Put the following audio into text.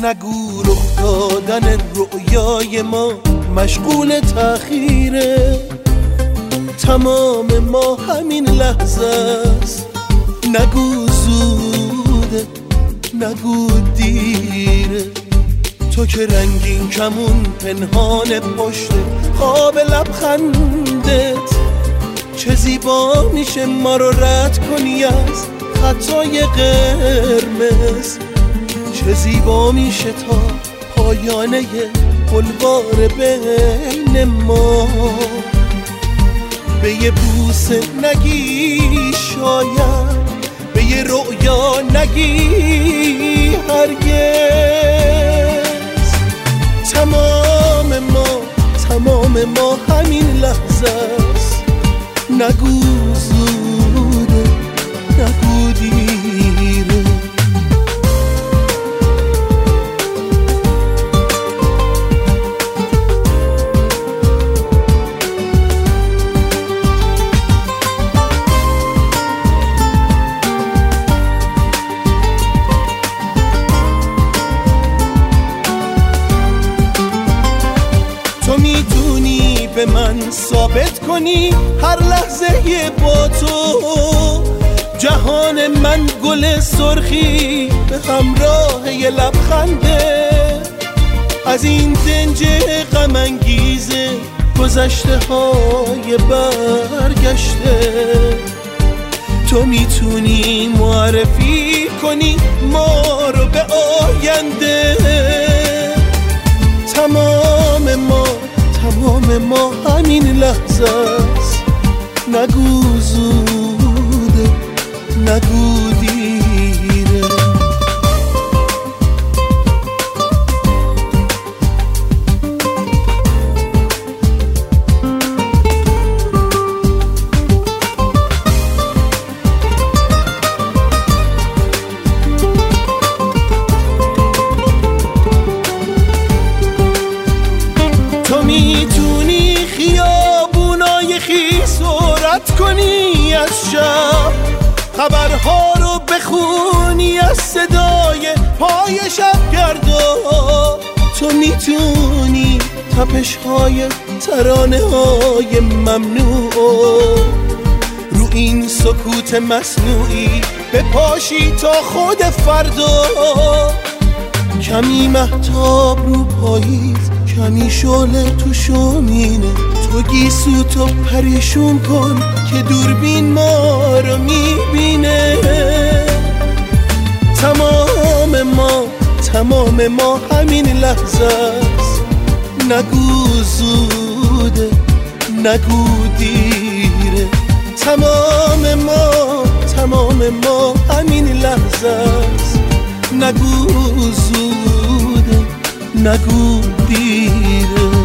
نگو رخ دادن رؤیای ما مشغول تأخیره، تمام ما همین لحظه است. نگو زوده، نگو دیره، تو که رنگین کمون پنهان پشت خواب لبخندت. چه زیبا میشه ما رو رد کنی از خطای قرمز، چه زیبا میشه تا پایانه بلوار بین ما. به یه بوسه نگی شاید، به یه رؤیا نگی هرگز. تمام ما همین لحظه است. نگو زوده، نگو دیره. تو میتونی به من ثابت کنی هر لحظه با تو جهان من گل سرخی به همراه یه لبخنده. از این دنج غم انگیز گذشته های برگشته، تو میتونی معرفی کنی ما رو به آینده. تمام ما همین لحظه است. نگو زوده، نگو دیره. تو میتونی خیابونای خیس رد کنی از شب، خبرها رو بخونی از صدای پای شبگردا. تو میتونی تپش‌های ترانه‌های ممنوع رو این سکوت مصنوعی بپاشی تا خود فردا. کمی مهتاب رو پاییز، کمی شعله تو شومینه، تو گیسو تو پریشون کن که دوربین ما رو میبینه. تمام ما همین لحظه است. نگو زوده، نگو دیره. تمام ما همین لحظه است. نگو زوده، نگو دیره.